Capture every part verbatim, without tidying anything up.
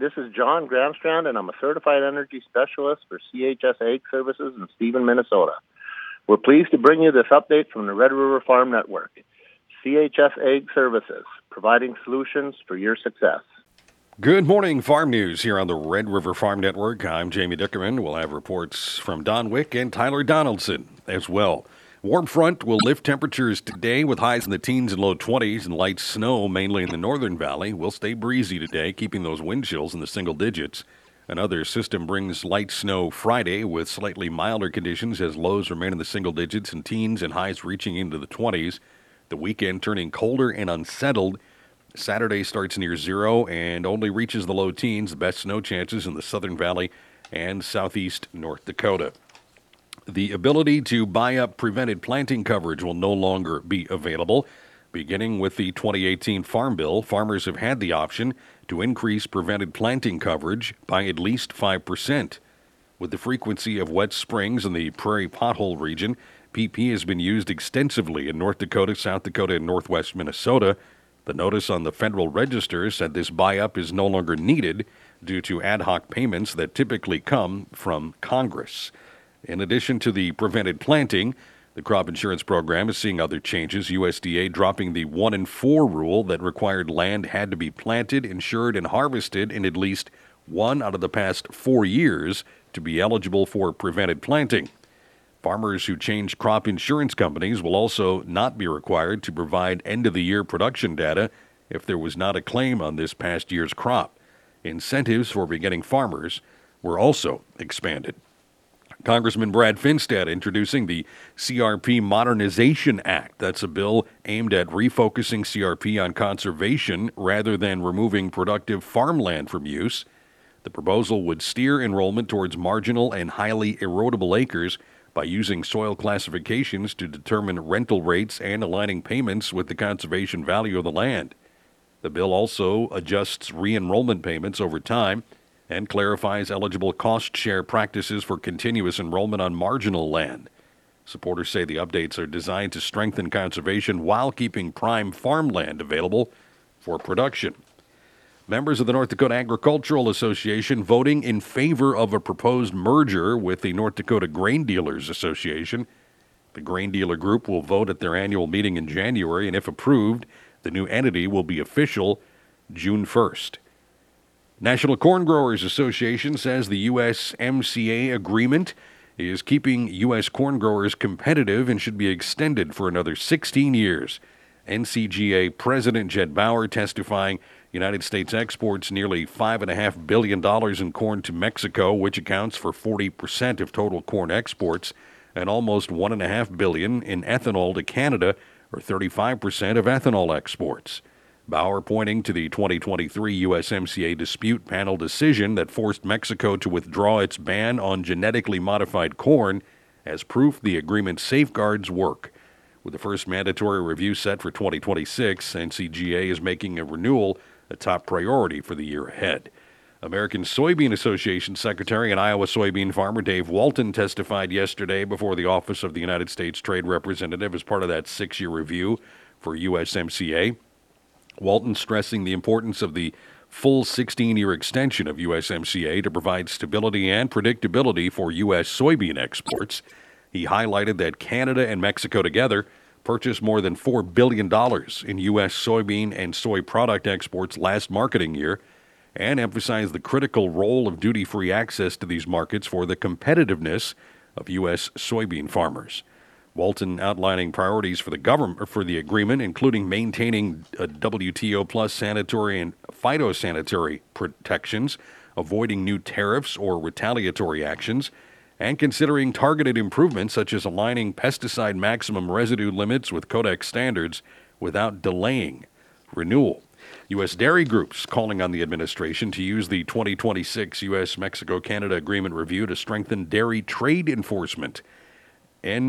This is John Gramstrand, and I'm a certified energy specialist for C H S Ag Services in Stephen, Minnesota. We're pleased to bring you this update from the Red River Farm Network. C H S Ag Services, providing solutions for your success. Good morning, Farm News here on the Red River Farm Network. I'm Jamie Dickerman. We'll have reports from Don Wick and Tyler Donaldson as well. Warm front will lift temperatures today with highs in the teens and low twenties, and light snow mainly in the northern valley. Will stay breezy today, keeping those wind chills in the single digits. Another system brings light snow Friday with slightly milder conditions as lows remain in the single digits and teens and highs reaching into the twenties. The weekend turning colder and unsettled. Saturday starts near zero and only reaches the low teens. The best snow chances in the southern valley and southeast North Dakota. The ability to buy up prevented planting coverage will no longer be available. Beginning with the twenty eighteen Farm Bill, farmers have had the option to increase prevented planting coverage by at least five percent. With the frequency of wet springs in the prairie pothole region, P P has been used extensively in North Dakota, South Dakota, and northwest Minnesota. The notice on the Federal Register said this buy-up is no longer needed due to ad hoc payments that typically come from Congress. In addition to the prevented planting, the crop insurance program is seeing other changes. U S D A dropping the one in four rule that required land had to be planted, insured, and harvested in at least one out of the past four years to be eligible for prevented planting. Farmers who change crop insurance companies will also not be required to provide end-of-the-year production data if there was not a claim on this past year's crop. Incentives for beginning farmers were also expanded. Congressman Brad Finstad introducing the C R P Modernization Act. That's a bill aimed at refocusing C R P on conservation rather than removing productive farmland from use. The proposal would steer enrollment towards marginal and highly erodible acres by using soil classifications to determine rental rates and aligning payments with the conservation value of the land. The bill also adjusts re-enrollment payments over time and clarifies eligible cost-share practices for continuous enrollment on marginal land. Supporters say the updates are designed to strengthen conservation while keeping prime farmland available for production. Members of the North Dakota Agricultural Association voting in favor of a proposed merger with the North Dakota Grain Dealers Association. The grain dealer group will vote at their annual meeting in January, and if approved, the new entity will be official June first. National Corn Growers Association says the U S M C A agreement is keeping U S corn growers competitive and should be extended for another sixteen years. N C G A President Jed Bauer testifying United States exports nearly five point five billion dollars in corn to Mexico, which accounts for forty percent of total corn exports, and almost one point five billion dollars in ethanol to Canada, or thirty-five percent of ethanol exports. Bauer pointing to the twenty twenty-three U S M C A dispute panel decision that forced Mexico to withdraw its ban on genetically modified corn as proof the agreement's safeguards work. With the first mandatory review set for twenty twenty-six, N C G A is making a renewal a top priority for the year ahead. American Soybean Association Secretary and Iowa soybean farmer Dave Walton testified yesterday before the Office of the United States Trade Representative as part of that six-year review for U S M C A. Walton stressing the importance of the full sixteen-year extension of U S M C A to provide stability and predictability for U S soybean exports. He highlighted that Canada and Mexico together purchased more than four billion dollars in U S soybean and soy product exports last marketing year, and emphasized the critical role of duty-free access to these markets for the competitiveness of U S soybean farmers. Walton outlining priorities for the government for the agreement, including maintaining a W T O plus sanitary and phytosanitary protections, avoiding new tariffs or retaliatory actions, and considering targeted improvements such as aligning pesticide maximum residue limits with Codex standards without delaying renewal. U S dairy groups calling on the administration to use the twenty twenty-six U S Mexico-Canada Agreement review to strengthen dairy trade enforcement. N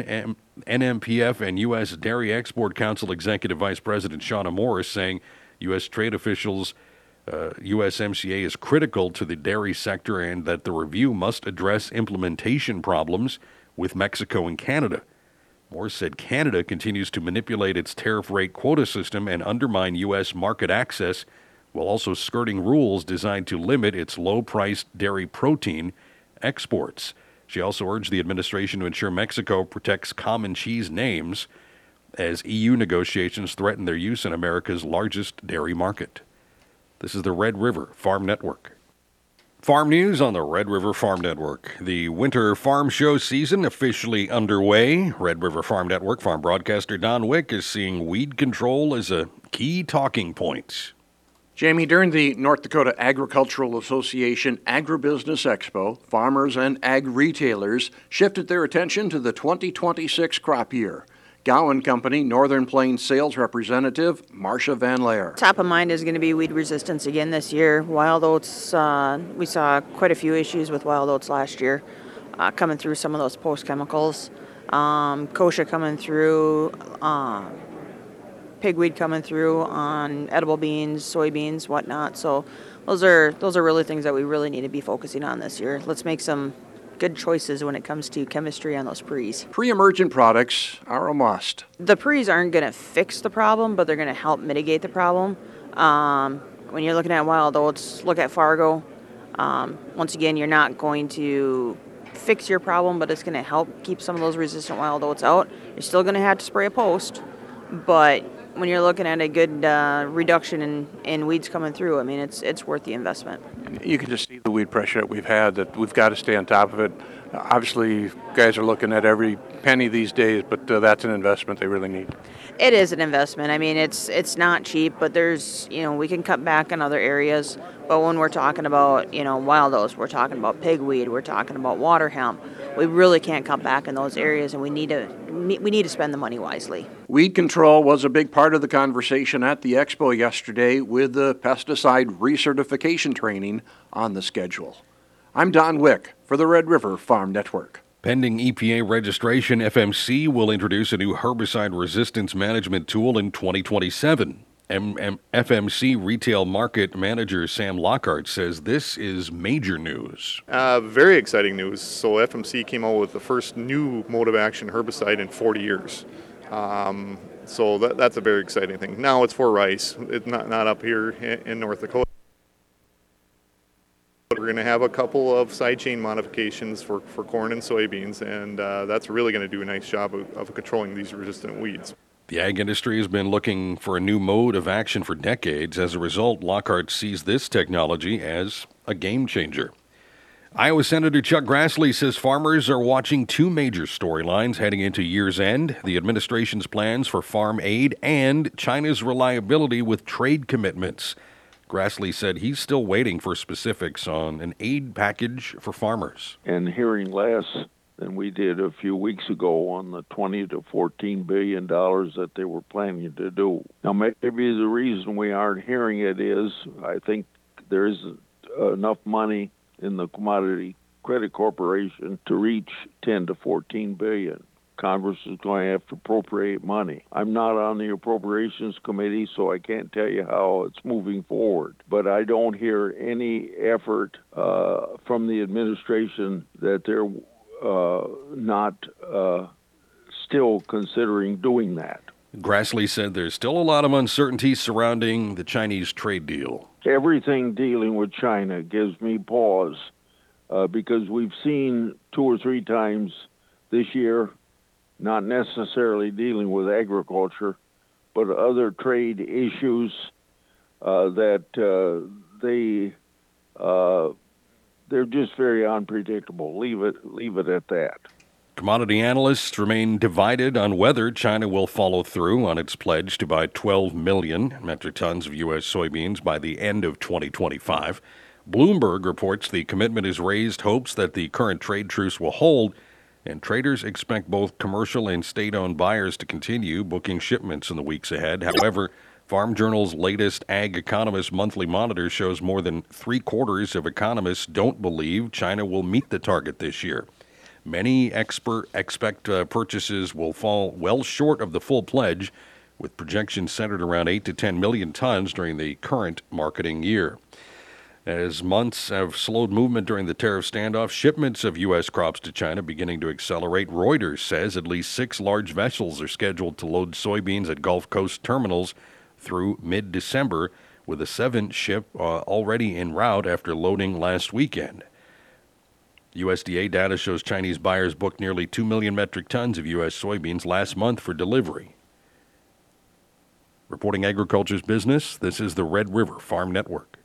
M P F and U S Dairy Export Council Executive Vice President Shauna Morris saying U S trade officials, uh, U S M C A is critical to the dairy sector and that the review must address implementation problems with Mexico and Canada. Morris said Canada continues to manipulate its tariff rate quota system and undermine U S market access while also skirting rules designed to limit its low-priced dairy protein exports. She also urged the administration to ensure Mexico protects common cheese names as E U negotiations threaten their use in America's largest dairy market. This is the Red River Farm Network. Farm news on the Red River Farm Network. The winter farm show season officially underway. Red River Farm Network farm broadcaster Don Wick is seeing weed control as a key talking point. Jamie, during the North Dakota Agricultural Association Agribusiness Expo, farmers and ag retailers shifted their attention to the twenty twenty-six crop year. Gowan Company Northern Plains sales representative Marcia Van Laer. Top of mind is going to be weed resistance again this year. Wild oats, uh, we saw quite a few issues with wild oats last year, uh, coming through some of those post chemicals. Um, kochia coming through, uh, pigweed coming through on edible beans, soybeans, whatnot. So those are those are really things that we really need to be focusing on this year. Let's make some good choices when it comes to chemistry on those pre's. Pre-emergent products are a must. The pre's aren't going to fix the problem, but they're going to help mitigate the problem. Um, when you're looking at wild oats, look at Fargo. Um, once again, you're not going to fix your problem, but it's going to help keep some of those resistant wild oats out. You're still going to have to spray a post, but when you're looking at a good uh, reduction in, in weeds coming through, I mean, it's it's worth the investment. You can just see the weed pressure that we've had, that we've got to stay on top of it. Obviously, guys are looking at every penny these days, but uh, that's an investment they really need. It is an investment. I mean, it's it's not cheap, but there's, you know, we can cut back in other areas. But when we're talking about, you know, wild oats, we're talking about pigweed, we're talking about water hemp. We really can't cut back in those areas, and we need to we need to spend the money wisely. Weed control was a big part of the conversation at the expo yesterday with the pesticide recertification training on the schedule. I'm Don Wick for the Red River Farm Network. Pending E P A registration, F M C will introduce a new herbicide resistance management tool in twenty twenty-seven. M- M- F M C Retail Market Manager Sam Lockhart says this is major news. Uh, very exciting news. So F M C came out with the first new mode of action herbicide in forty years. Um, so that, that's a very exciting thing. Now it's for rice. It's not, not up here in, in North Dakota. We're going to have a couple of side chain modifications for, for corn and soybeans, and uh, that's really going to do a nice job of, of controlling these resistant weeds. The ag industry has been looking for a new mode of action for decades. As a result, Lockhart sees this technology as a game changer. Iowa Senator Chuck Grassley says farmers are watching two major storylines heading into year's end: the administration's plans for farm aid and China's reliability with trade commitments. Grassley said he's still waiting for specifics on an aid package for farmers. And hearing less than we did a few weeks ago on the twenty to fourteen billion dollars that they were planning to do. Now, maybe the reason we aren't hearing it is I think there isn't enough money in the Commodity Credit Corporation to reach ten to fourteen billion. Congress is going to have to appropriate money. I'm not on the Appropriations Committee, so I can't tell you how it's moving forward. But I don't hear any effort uh, from the administration that they're uh, not uh, still considering doing that. Grassley said there's still a lot of uncertainty surrounding the Chinese trade deal. Everything dealing with China gives me pause uh, because we've seen two or three times this year, not necessarily dealing with agriculture, but other trade issues uh, that uh, they uh, they're just very unpredictable. Leave it leave it at that. Commodity analysts remain divided on whether China will follow through on its pledge to buy twelve million metric tons of U S soybeans by the end of twenty twenty-five. Bloomberg reports the commitment has raised hopes that the current trade truce will hold, and traders expect both commercial and state-owned buyers to continue booking shipments in the weeks ahead. However, Farm Journal's latest Ag Economist Monthly Monitor shows more than three-quarters of economists don't believe China will meet the target this year. Many expert expect uh, purchases will fall well short of the full pledge, with projections centered around eight to ten million tons during the current marketing year. As months have slowed movement during the tariff standoff, shipments of U S crops to China beginning to accelerate. Reuters says at least six large vessels are scheduled to load soybeans at Gulf Coast terminals through mid-December, with a seventh ship uh, already en route after loading last weekend. U S D A data shows Chinese buyers booked nearly two million metric tons of U S soybeans last month for delivery. Reporting agriculture's business, this is the Red River Farm Network.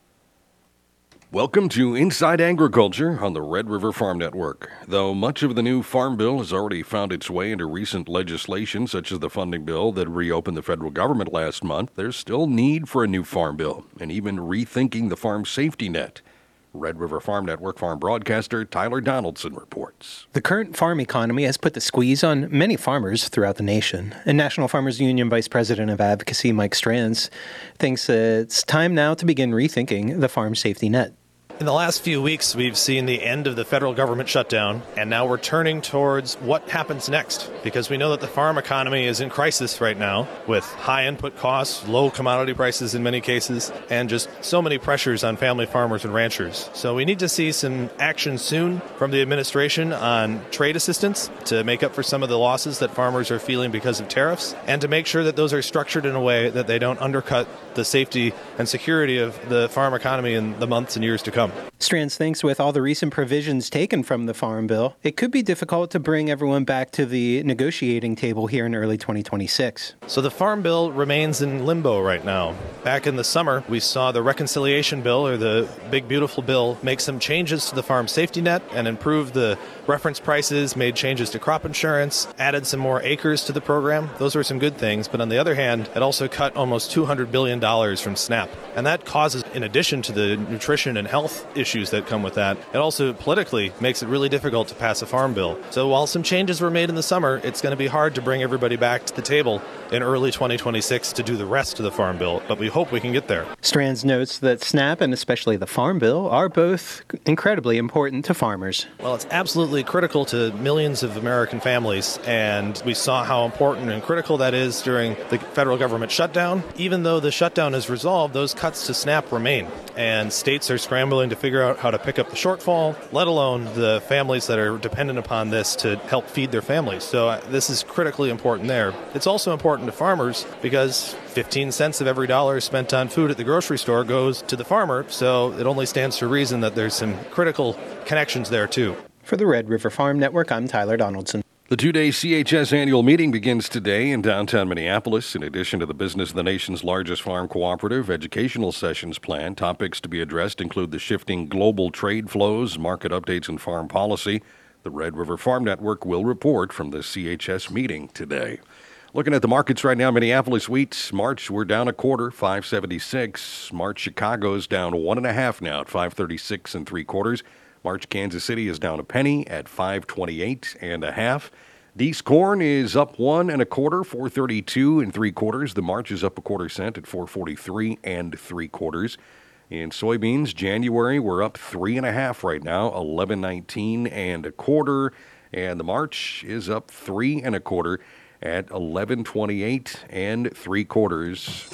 Welcome to Inside Agriculture on the Red River Farm Network. Though much of the new Farm Bill has already found its way into recent legislation, such as the funding bill that reopened the federal government last month, there's still need for a new Farm Bill and even rethinking the farm safety net. Red River Farm Network farm broadcaster Tyler Donaldson reports. The current farm economy has put the squeeze on many farmers throughout the nation. And National Farmers Union Vice President of Advocacy Mike Strands thinks it's time now to begin rethinking the farm safety net. In the last few weeks, we've seen the end of the federal government shutdown, and now we're turning towards what happens next, because we know that the farm economy is in crisis right now with high input costs, low commodity prices in many cases, and just so many pressures on family farmers and ranchers. So we need to see some action soon from the administration on trade assistance to make up for some of the losses that farmers are feeling because of tariffs, and to make sure that those are structured in a way that they don't undercut the safety and security of the farm economy in the months and years to come. Strands thinks with all the recent provisions taken from the Farm Bill, it could be difficult to bring everyone back to the negotiating table here in early twenty twenty-six. So the Farm Bill remains in limbo right now. Back in the summer, we saw the Reconciliation Bill, or the Big Beautiful Bill, make some changes to the farm safety net and improve the reference prices, made changes to crop insurance, added some more acres to the program. Those were some good things, but on the other hand, it also cut almost two hundred billion dollars from SNAP. And that causes, in addition to the nutrition and health issues that come with that, it also politically makes it really difficult to pass a farm bill. So while some changes were made in the summer, it's going to be hard to bring everybody back to the table in early twenty twenty-six to do the rest of the farm bill, but we hope we can get there. Strands notes that SNAP and especially the Farm Bill are both incredibly important to farmers. Well, it's absolutely critical to millions of American families, and we saw how important and critical that is during the federal government shutdown. Even though the shutdown is resolved, those cuts to SNAP remain, and states are scrambling to figure out how to pick up the shortfall, let alone the families that are dependent upon this to help feed their families. So uh, this is critically important there. It's also important to farmers because fifteen cents of every dollar spent on food at the grocery store goes to the farmer, so it only stands to reason that there's some critical connections there too. For the Red River Farm Network, I'm Tyler Donaldson. The two-day C H S annual meeting begins today in downtown Minneapolis. In addition to the business of the nation's largest farm cooperative, educational sessions planned. Topics to be addressed include the shifting global trade flows, market updates, and farm policy. The Red River Farm Network will report from the C H S meeting today. Looking at the markets right now, Minneapolis wheats, March, we're down a quarter, five seventy-six. March, Chicago's down one and a half now at five thirty-six and three quarters. March, Kansas City is down a penny at five twenty-eight and a half. Deese corn is up one and a quarter, four thirty-two and three quarters. The March is up a quarter cent at four forty-three and three quarters. In soybeans, January, we're up three and a half right now, eleven nineteen and a quarter. And the March is up three and a quarter at eleven twenty-eight and three quarters.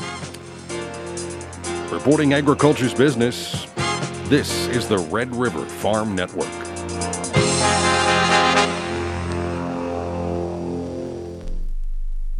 Reporting agriculture's business, this is the Red River Farm Network.